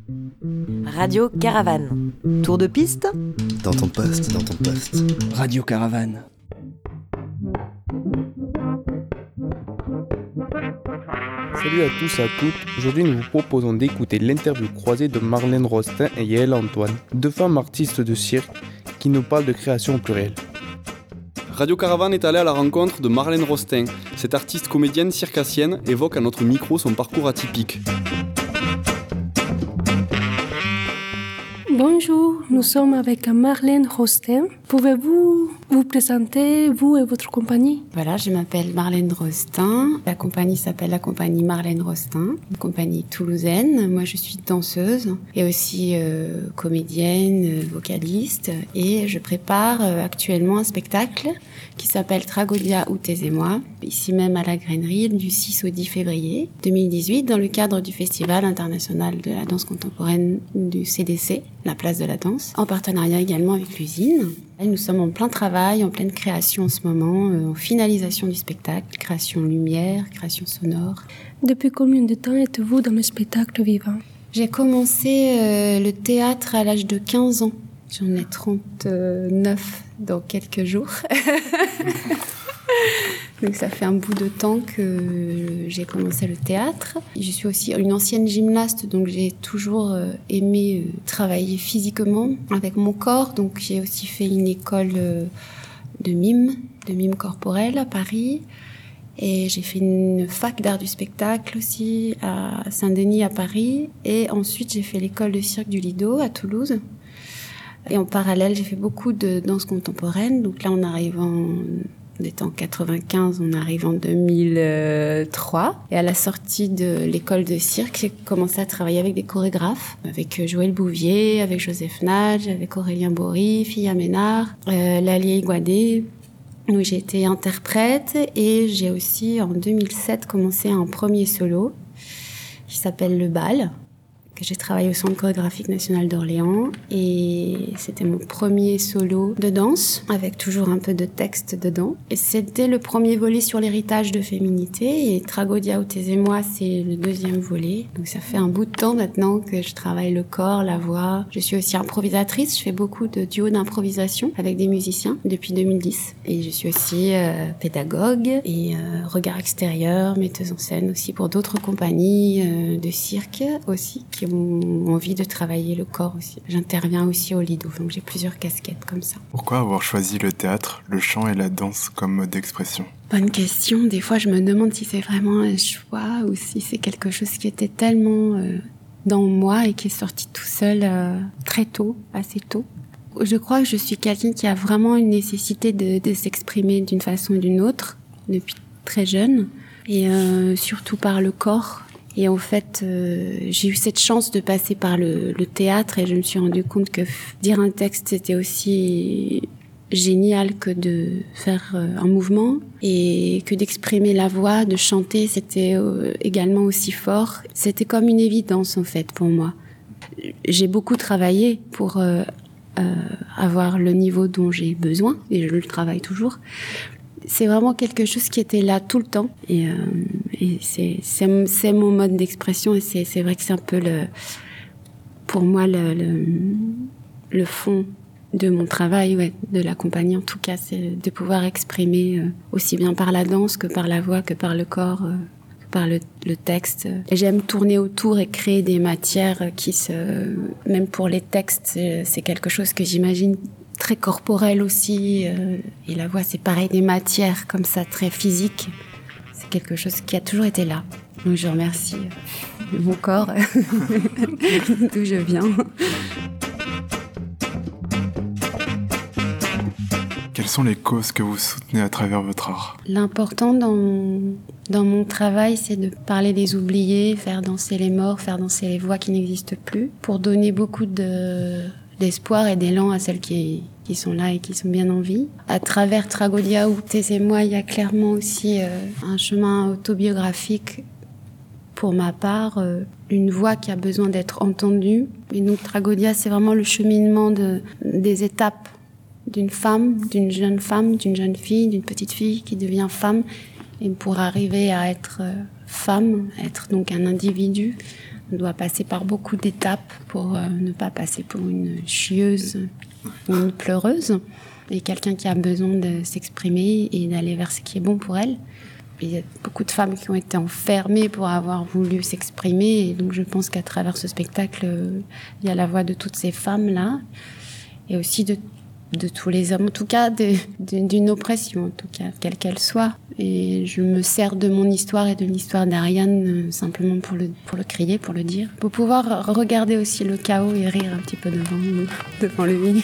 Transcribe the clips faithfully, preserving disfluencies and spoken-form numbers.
Radio Caravane. Tour de piste ? Dans ton poste, dans ton poste. Radio Caravane. Salut à tous et à toutes, aujourd'hui nous vous proposons d'écouter l'interview croisée de Marlène Rostin et Yael Antoine, deux femmes artistes de cirque qui nous parlent de création au pluriel. Radio Caravane est allée à la rencontre de Marlène Rostin. Cette artiste comédienne circassienne évoque à notre micro son parcours atypique. Bonjour, nous sommes avec Marlène Rostin. Pouvez-vous vous présenter, vous et votre compagnie ? Voilà, je m'appelle Marlène Rostin. La compagnie s'appelle la compagnie Marlène Rostin, une compagnie toulousaine. Moi, je suis danseuse et aussi euh, comédienne, vocaliste. Et je prépare euh, actuellement un spectacle qui s'appelle Tragodia ou Taisez-moi, ici même à la Grainerie, du six au dix février deux mille dix-huit, dans le cadre du Festival international de la danse contemporaine du C D C, la place de la danse, en partenariat également avec l'usine. Nous sommes en plein travail, en pleine création en ce moment, euh, en finalisation du spectacle, création lumière, création sonore. Depuis combien de temps êtes-vous dans le spectacle vivant ? J'ai commencé euh, le théâtre à l'âge de quinze ans. J'en ai trente-neuf dans quelques jours. Donc ça fait un bout de temps que j'ai commencé le théâtre. Je suis aussi une ancienne gymnaste, donc j'ai toujours aimé travailler physiquement avec mon corps. Donc j'ai aussi fait une école de mime, de mime corporel à Paris. Et j'ai fait une fac d'art du spectacle aussi à Saint-Denis à Paris. Et ensuite j'ai fait l'école de cirque du Lido à Toulouse. Et en parallèle, j'ai fait beaucoup de danse contemporaine. Donc là, on arrive en... On est en quatre-vingt-quinze, on arrive en deux mille trois. Et à la sortie de l'école de cirque, j'ai commencé à travailler avec des chorégraphes, avec Joël Bouvier, avec Joseph Nage, avec Aurélien Bory, Fia Ménard, euh, Lalie Guadé. Donc j'ai été interprète et j'ai aussi, en deux mille sept, commencé un premier solo qui s'appelle Le Bal, que j'ai travaillé au Centre chorégraphique national d'Orléans, et c'était mon premier solo de danse, avec toujours un peu de texte dedans. Et c'était le premier volet sur l'héritage de féminité, et Tragodia ou Taisez-moi, c'est le deuxième volet. Donc ça fait un bout de temps maintenant que je travaille le corps, la voix. Je suis aussi improvisatrice, je fais beaucoup de duos d'improvisation avec des musiciens depuis deux mille dix. Et je suis aussi euh, pédagogue et euh, regard extérieur, metteuse en scène aussi pour d'autres compagnies euh, de cirque aussi, qui ont envie de travailler le corps aussi. J'interviens aussi au Lido, donc j'ai plusieurs casquettes comme ça. Pourquoi avoir choisi le théâtre, le chant et la danse comme mode d'expression ? Bonne question. Des fois, je me demande si c'est vraiment un choix ou si c'est quelque chose qui était tellement euh, dans moi et qui est sorti tout seul euh, très tôt, assez tôt. Je crois que je suis quelqu'un qui a vraiment une nécessité de, de s'exprimer d'une façon ou d'une autre depuis très jeune, et euh, surtout par le corps. Et en fait, euh, j'ai eu cette chance de passer par le, le théâtre, et je me suis rendu compte que f- dire un texte, c'était aussi génial que de faire euh, un mouvement, et que d'exprimer la voix, de chanter, c'était euh, également aussi fort. C'était comme une évidence en fait pour moi. J'ai beaucoup travaillé pour euh, euh, avoir le niveau dont j'ai besoin, et je le travaille toujours. C'est vraiment quelque chose qui était là tout le temps, et, euh, et c'est, c'est, c'est mon mode d'expression, et c'est, c'est vrai que c'est un peu le, pour moi le, le, le fond de mon travail, ouais, de la compagnie en tout cas, c'est de pouvoir exprimer euh, aussi bien par la danse que par la voix, que par le corps, euh, que par le, le texte. Et j'aime tourner autour et créer des matières qui se, même pour les textes, c'est, c'est quelque chose que j'imagine très corporel aussi, euh, et la voix c'est pareil, des matières comme ça très physiques, c'est quelque chose qui a toujours été là. Donc je remercie euh, mon corps d'où je viens. Quelles sont les causes que vous soutenez à travers votre art ? L'important dans, dans mon travail, c'est de parler des oubliés, faire danser les morts, faire danser les voix qui n'existent plus, pour donner beaucoup de d'espoir et d'élan à celles qui, qui sont là et qui sont bien en vie. À travers Tragodia ou Taisez-moi, il y a clairement aussi euh, un chemin autobiographique pour ma part, euh, une voix qui a besoin d'être entendue. Et donc Tragodia, c'est vraiment le cheminement de, des étapes d'une femme, d'une jeune femme, d'une jeune fille, d'une petite fille qui devient femme, et pour arriver à être euh, femme, être donc un individu, On doit passer par beaucoup d'étapes pour euh, ne pas passer pour une chieuse ou une pleureuse, et quelqu'un qui a besoin de s'exprimer et d'aller vers ce qui est bon pour elle. Et il y a beaucoup de femmes qui ont été enfermées pour avoir voulu s'exprimer, et donc je pense qu'à travers ce spectacle, euh, il y a la voix de toutes ces femmes-là, et aussi de de tous les hommes, en tout cas de, de, d'une oppression, en tout cas, quelle qu'elle soit. Et je me sers de mon histoire et de l'histoire d'Ariane euh, simplement pour le, pour le crier, pour le dire, pour pouvoir regarder aussi le chaos et rire un petit peu devant, devant lui.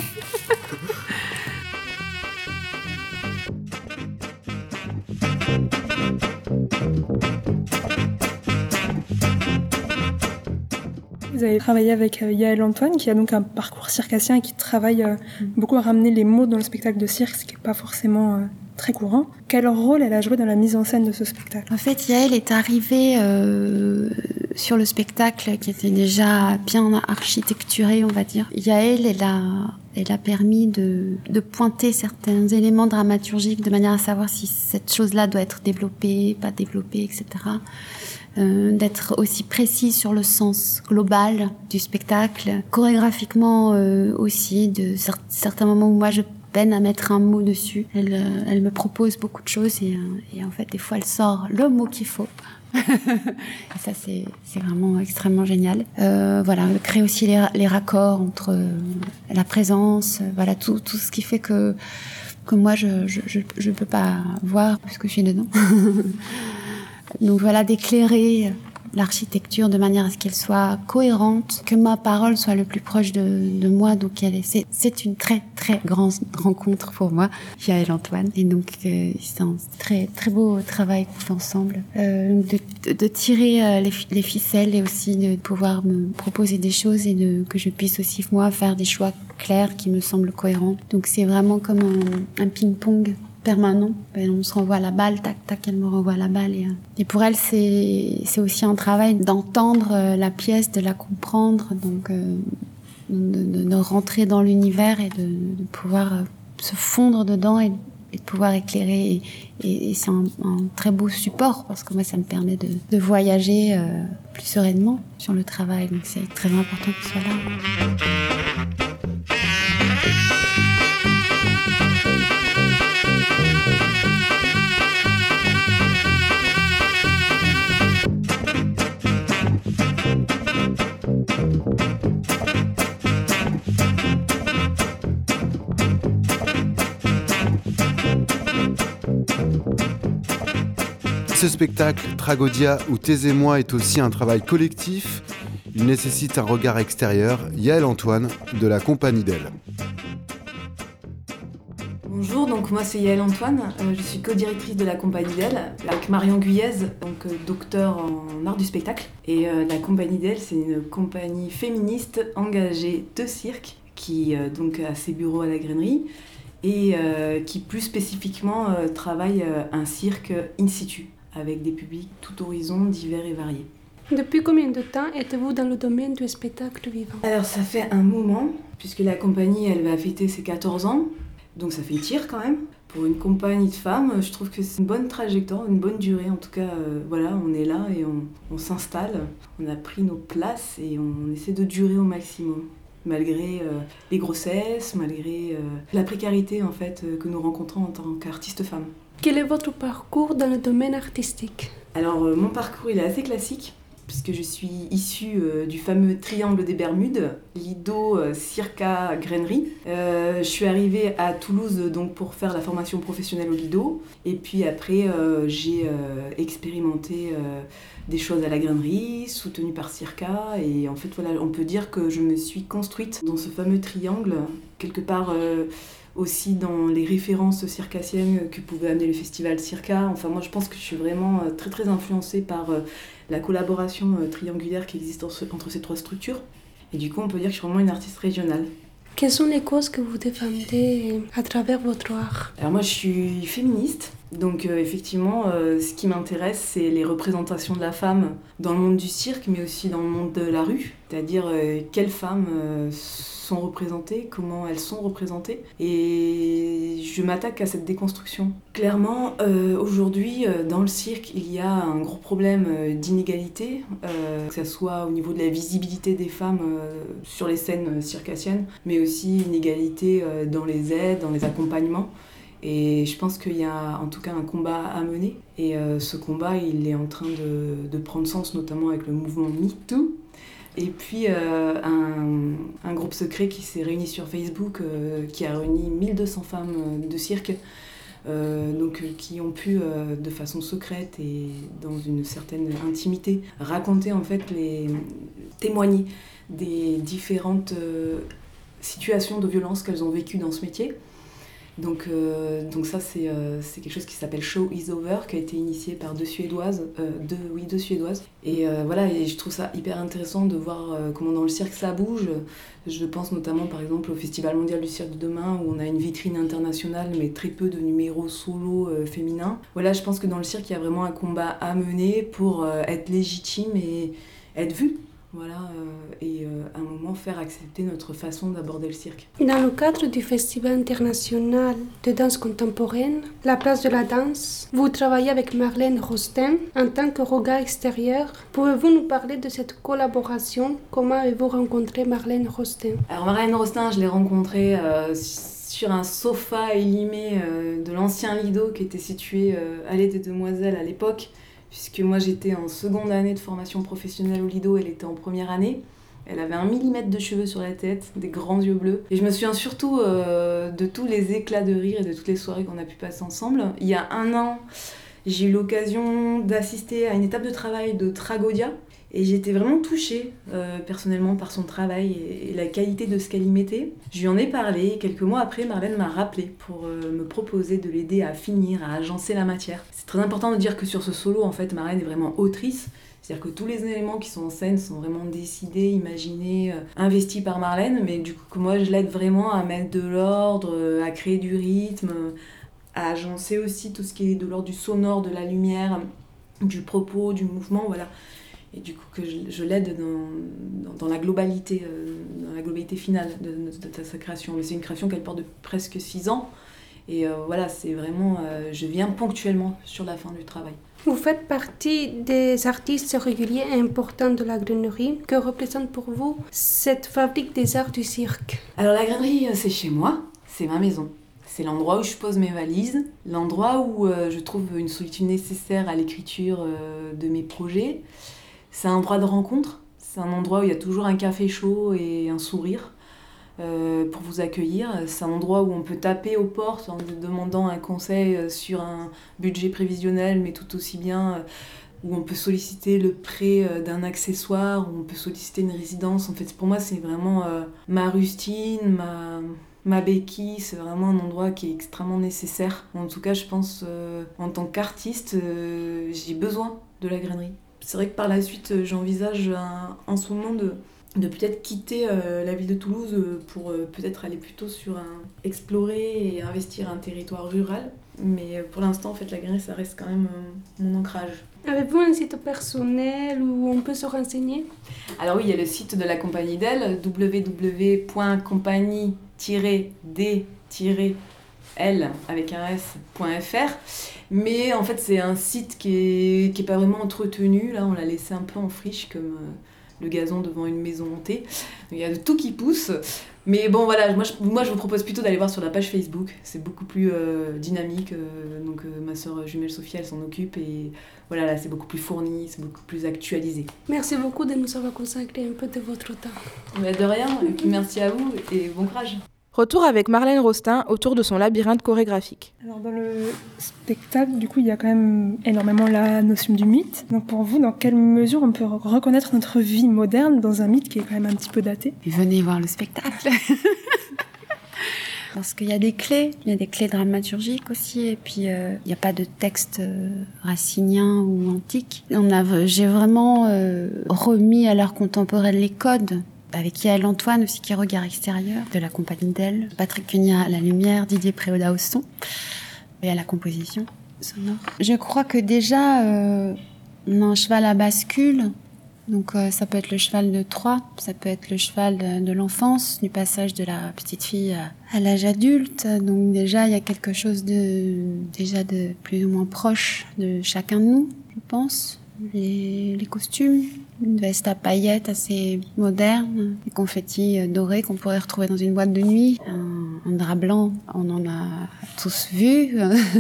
Vous avez travaillé avec Yaël Antoine, qui a donc un parcours circassien et qui travaille euh, beaucoup à ramener les mots dans le spectacle de cirque, ce qui n'est pas forcément euh, très courant. Quel rôle elle a joué dans la mise en scène de ce spectacle ? En fait, Yaël est arrivée euh, sur le spectacle qui était déjà bien architecturé, on va dire. Yaël, elle a, elle a permis de, de pointer certains éléments dramaturgiques de manière à savoir si cette chose-là doit être développée, pas développée, et cetera. Euh, d'être aussi précis sur le sens global du spectacle, chorégraphiquement euh, aussi, de cer- certains moments où moi je peine à mettre un mot dessus. Elle, euh, elle me propose beaucoup de choses et, euh, et en fait des fois elle sort le mot qu'il faut. Et ça c'est, c'est vraiment extrêmement génial. Euh, voilà, elle crée aussi les, les raccords entre euh, la présence, euh, voilà tout, tout ce qui fait que, que moi je, je, je, je peux pas voir puisque je suis dedans. Donc voilà, d'éclairer l'architecture de manière à ce qu'elle soit cohérente, que ma parole soit le plus proche de, de moi. Donc elle est, c'est, c'est une très très grande rencontre pour moi, Yaël Antoine. Et donc euh, c'est un très très beau travail qu'on fait ensemble, euh, de, de, de tirer euh, les, les ficelles et aussi de pouvoir me proposer des choses et de, que je puisse aussi moi faire des choix clairs qui me semblent cohérents. Donc c'est vraiment comme un, un ping-pong permanent. Ben, on se renvoie la balle, tac, tac, elle me renvoie la balle. Et, et pour elle, c'est, c'est aussi un travail d'entendre la pièce, de la comprendre, donc euh, de, de, de rentrer dans l'univers et de, de pouvoir euh, se fondre dedans et, et de pouvoir éclairer. Et, et, et c'est un, un très beau support parce que moi, ça me permet de, de voyager euh, plus sereinement sur le travail. Donc c'est très important qu'il soit là. Ce spectacle, Tragodia ou Taisez-moi est aussi un travail collectif. Il nécessite un regard extérieur. Yaël Antoine, de la Compagnie d'Elle. Bonjour, donc moi c'est Yaël Antoine, euh, je suis co-directrice de la Compagnie d'Elle avec Marion Guyez, donc euh, docteur en art du spectacle. Et euh, la Compagnie d'Elle, c'est une compagnie féministe engagée de cirque qui euh, donc a ses bureaux à la Grainerie et euh, qui plus spécifiquement euh, travaille euh, un cirque in situ avec des publics tout horizon, divers et variés. Depuis combien de temps êtes-vous dans le domaine du spectacle vivant ? Alors ça fait un moment, puisque la compagnie elle va fêter ses quatorze ans. Donc ça fait tir quand même. Pour une compagnie de femmes, je trouve que c'est une bonne trajectoire, une bonne durée. En tout cas, euh, voilà, on est là et on, on s'installe. On a pris nos places et on essaie de durer au maximum. Malgré euh, les grossesses, malgré euh, la précarité en fait, euh, que nous rencontrons en tant qu'artistes femmes. Quel est votre parcours dans le domaine artistique ? Alors euh, mon parcours il est assez classique. Puisque je suis issue euh, du fameux triangle des Bermudes, Lido, euh, Circa, Grainerie. Euh, je suis arrivée à Toulouse donc, pour faire la formation professionnelle au Lido. Et puis après, euh, j'ai euh, expérimenté euh, des choses à la Grainerie, soutenue par Circa. Et en fait, voilà, on peut dire que je me suis construite dans ce fameux triangle, quelque part... Euh, aussi dans les références circassiennes que pouvait amener le festival Circa. Enfin, moi, je pense que je suis vraiment très, très influencée par la collaboration triangulaire qui existe entre ces trois structures. Et du coup, on peut dire que je suis vraiment une artiste régionale. Quelles sont les causes que vous défendez à travers votre art ? Alors moi, je suis féministe. Donc euh, effectivement, euh, ce qui m'intéresse, c'est les représentations de la femme dans le monde du cirque, mais aussi dans le monde de la rue. C'est-à-dire, euh, quelle femme... Euh, sont représentées, comment elles sont représentées, et je m'attaque à cette déconstruction. Clairement, euh, aujourd'hui, euh, dans le cirque, il y a un gros problème euh, d'inégalité, euh, que ce soit au niveau de la visibilité des femmes euh, sur les scènes circassiennes, mais aussi inégalité euh, dans les aides, dans les accompagnements. Et je pense qu'il y a en tout cas un combat à mener. Et euh, ce combat, il est en train de, de prendre sens, notamment avec le mouvement MeToo. Et puis euh, un, un groupe secret qui s'est réuni sur Facebook, euh, qui a réuni mille deux cents femmes de cirque, euh, donc, euh, qui ont pu, euh, de façon secrète et dans une certaine intimité, raconter, en fait, les, témoigner des différentes euh, situations de violence qu'elles ont vécues dans ce métier. Donc, euh, donc ça, c'est, euh, c'est quelque chose qui s'appelle Show is Over, qui a été initié par deux Suédoises, euh, deux, oui, deux Suédoises. Et euh, voilà, et je trouve ça hyper intéressant de voir euh, comment dans le cirque ça bouge. Je pense notamment, par exemple, au Festival mondial du cirque de demain, où on a une vitrine internationale, mais très peu de numéros solo euh, féminins. Voilà, je pense que dans le cirque, il y a vraiment un combat à mener pour euh, être légitime et être vu. Voilà, euh, et euh, à un moment faire accepter notre façon d'aborder le cirque. Dans le cadre du Festival international de danse contemporaine, La place de la danse, vous travaillez avec Marlène Rostin en tant que regard extérieur. Pouvez-vous nous parler de cette collaboration? Comment avez-vous rencontré Marlène Rostin? Alors Marlène Rostin, je l'ai rencontrée euh, sur un sofa élimé euh, de l'ancien Lido qui était situé euh, allée des Demoiselles à l'époque. Puisque moi j'étais en seconde année de formation professionnelle au Lido, elle était en première année. Elle avait un millimètre de cheveux sur la tête, des grands yeux bleus. Et je me souviens surtout euh, de tous les éclats de rire et de toutes les soirées qu'on a pu passer ensemble. Il y a un an, j'ai eu l'occasion d'assister à une étape de travail de Tragodia. Et j'étais vraiment touchée euh, personnellement par son travail et, et la qualité de ce qu'elle y mettait. Je lui en ai parlé et quelques mois après, Marlène m'a rappelé pour euh, me proposer de l'aider à finir, à agencer la matière. C'est très important de dire que sur ce solo, en fait, Marlène est vraiment autrice. C'est-à-dire que tous les éléments qui sont en scène sont vraiment décidés, imaginés, euh, investis par Marlène. Mais du coup, que moi, je l'aide vraiment à mettre de l'ordre, euh, à créer du rythme, à agencer aussi tout ce qui est de l'ordre du sonore, de la lumière, du propos, du mouvement, voilà. Et du coup, que je, je l'aide dans, dans, dans la globalité, euh, dans la globalité finale de, de, de sa création. Mais c'est une création qu'elle porte de presque six ans. Et euh, voilà, c'est vraiment... Euh, je viens ponctuellement sur la fin du travail. Vous faites partie des artistes réguliers et importants de la Grainerie. Que représente pour vous cette fabrique des arts du cirque? Alors la Grainerie, c'est chez moi, c'est ma maison. C'est l'endroit où je pose mes valises, l'endroit où euh, je trouve une solitude nécessaire à l'écriture euh, de mes projets. C'est un endroit de rencontre, c'est un endroit où il y a toujours un café chaud et un sourire euh, pour vous accueillir. C'est un endroit où on peut taper aux portes en demandant un conseil sur un budget prévisionnel, mais tout aussi bien euh, où on peut solliciter le prêt euh, d'un accessoire, où on peut solliciter une résidence. En fait, pour moi, c'est vraiment euh, ma rustine, ma, ma béquille. C'est vraiment un endroit qui est extrêmement nécessaire. En tout cas, je pense, euh, en tant qu'artiste, euh, j'ai besoin de la Grainerie. C'est vrai que par la suite, j'envisage un, en ce moment de, de peut-être quitter euh, la ville de Toulouse pour euh, peut-être aller plutôt sur un... explorer et investir un territoire rural. Mais pour l'instant, en fait, la Grainerie, ça reste quand même euh, mon ancrage. Avez-vous un site personnel où on peut se renseigner? Alors oui, il y a le site de la compagnie d'Elle, w w w point compagnie tiret d tiret l avec un s.fr. Mais en fait, c'est un site qui est, qui est pas vraiment entretenu. Là, on l'a laissé un peu en friche, comme euh, le gazon devant une maison hantée. Il y a de tout qui pousse. Mais bon, voilà, moi je, moi, je vous propose plutôt d'aller voir sur la page Facebook. C'est beaucoup plus euh, dynamique. Euh, donc, euh, ma sœur jumelle Sophia, elle s'en occupe. Et voilà, là, c'est beaucoup plus fourni, c'est beaucoup plus actualisé. Merci beaucoup de nous avoir consacré un peu de votre temps. Mais de rien. Et puis, merci à vous et bon courage. Retour avec Marlène Rostin autour de son labyrinthe chorégraphique. Alors dans le spectacle, du coup, il y a quand même énormément la notion du mythe. Donc pour vous, dans quelle mesure on peut reconnaître notre vie moderne dans un mythe qui est quand même un petit peu daté? Venez voir le spectacle. Parce qu'il y a des clés, il y a des clés dramaturgiques aussi, et puis euh, il n'y a pas de texte euh, racinien ou antique. On a, j'ai vraiment euh, remis à l'art contemporain les codes. Avec Yael Antoine aussi qui est regard extérieur, de la compagnie d'Elle, Patrick Cugna à la lumière, Didier Préoda au son et à la composition sonore. Je crois que déjà, euh, on a un cheval à bascule Donc euh, ça peut être le cheval de Troie, ça peut être le cheval de, de l'enfance, du passage de la petite fille à, à l'âge adulte. Donc déjà, il y a quelque chose de déjà de plus ou moins proche de chacun de nous, je pense. Les, les costumes, une veste à paillettes assez moderne, des confettis dorés qu'on pourrait retrouver dans une boîte de nuit, un, un drap blanc, on en a tous vu,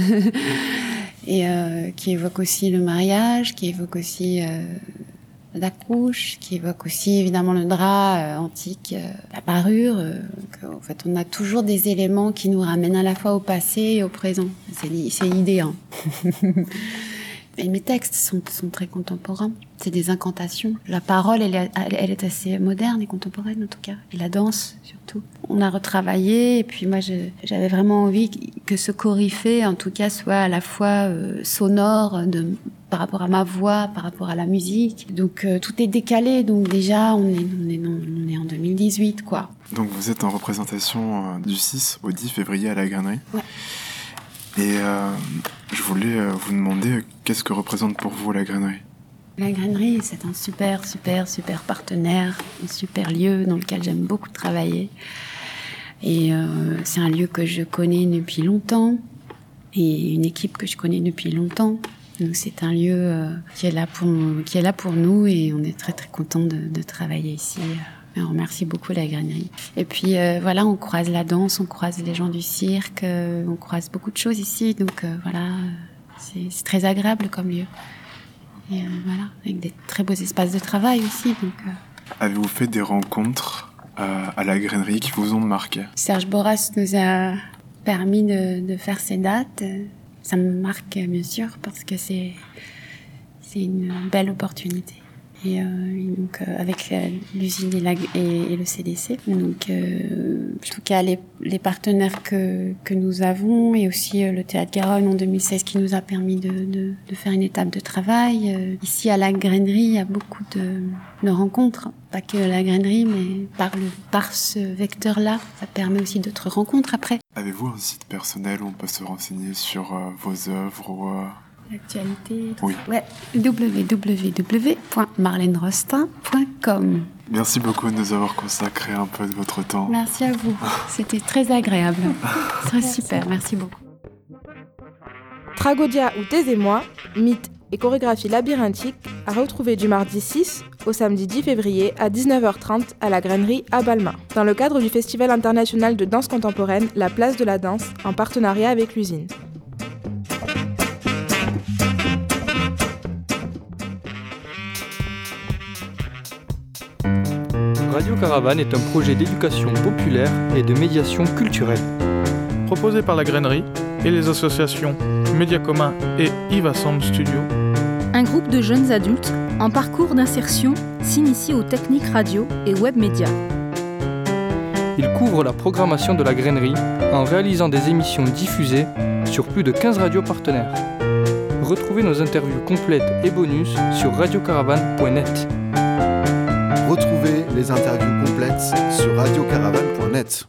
et euh, qui évoque aussi le mariage, qui évoque aussi euh, la couche, qui évoque aussi évidemment le drap euh, antique, euh, la parure. Euh, que, en fait, on a toujours des éléments qui nous ramènent à la fois au passé et au présent. C'est, c'est l'idée, hein. Et mes textes sont, sont très contemporains. C'est des incantations. La parole, elle est, elle est assez moderne et contemporaine en tout cas. Et la danse surtout. On a retravaillé et puis moi je, j'avais vraiment envie que ce coryphée en tout cas soit à la fois euh, sonore de, par rapport à ma voix, par rapport à la musique. Donc euh, tout est décalé. Donc déjà on est, on est, on est en deux mille dix-huit quoi. Donc vous êtes en représentation euh, du six au dix février à la Grainerie. Ouais. Et euh, je voulais euh, vous demander euh, qu'est-ce que représente pour vous la Grainerie ? La Grainerie, c'est un super, super, super partenaire, un super lieu dans lequel j'aime beaucoup travailler. Et euh, c'est un lieu que je connais depuis longtemps et une équipe que je connais depuis longtemps. Donc c'est un lieu euh, qui est là pour, qui est là pour nous et on est très très contents de, de travailler ici. Et on remercie beaucoup la Grainerie. Et puis euh, voilà, on croise la danse, on croise les gens du cirque, euh, on croise beaucoup de choses ici. Donc euh, voilà, c'est, c'est très agréable comme lieu. Et euh, voilà, avec des très beaux espaces de travail aussi. Donc, euh... Avez-vous fait des rencontres euh, à la Grainerie qui vous ont marqué ? Serge Boras nous a permis de, de faire ces dates. Ça me marque bien sûr parce que c'est, c'est une belle opportunité. Et, euh, et donc euh, avec euh, l'usine et, la, et, et le C D C. Donc euh, en tout cas les, les partenaires que, que nous avons et aussi euh, le Théâtre Garonne en deux mille seize qui nous a permis de, de, de faire une étape de travail. Euh, ici à la Grainerie, il y a beaucoup de, de rencontres, pas que la Grainerie, mais par, le, par ce vecteur-là, ça permet aussi d'autres rencontres après. Avez-vous un site personnel où on peut se renseigner sur euh, vos œuvres ou... Euh... L'actualité. Oui. Ouais. w w w point marlène rostin point com. Merci beaucoup de nous avoir consacré un peu de votre temps. Merci à vous. C'était très agréable. Très super. Merci beaucoup. Tragodia ou Tes et moi, mythe et chorégraphie labyrinthique à retrouver du mardi six au samedi dix février à dix-neuf heures trente à la Grainerie à Balmain, dans le cadre du Festival international de danse contemporaine La Place de la Danse, en partenariat avec l'usine. Radio Caravane est un projet d'éducation populaire et de médiation culturelle. Proposé par la Grainerie et les associations Média Commun et Iva Sound Studio. Un groupe de jeunes adultes en parcours d'insertion s'initie aux techniques radio et web médias. Il couvre la programmation de la Grainerie en réalisant des émissions diffusées sur plus de quinze radios partenaires. Retrouvez nos interviews complètes et bonus sur radio caravane point net. Retrouvez les interviews complètes sur radio caravane point net.